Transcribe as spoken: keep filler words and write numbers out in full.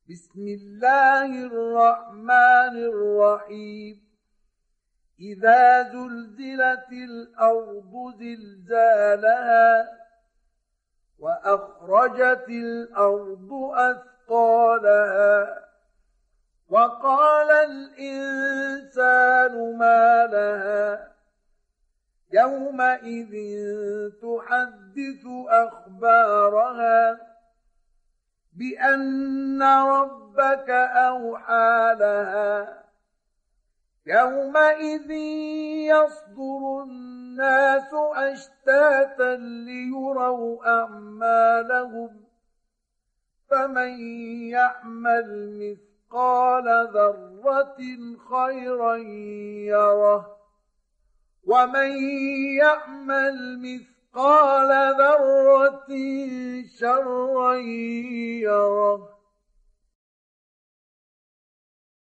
بسم الله الرحمن الرحيم إذا زلزلت الأرض زلزالها وأخرجت الأرض أثقالها وقال الإنسان ما لها يومئذ تحدث أخبارها بأن ربك أوحى لها يومئذ يصدر الناس أشتاتا ليروا أعمالهم فمن يعمل مثقال ذرة خيرا يره ومن يعمل مثقال ذرة شرا يره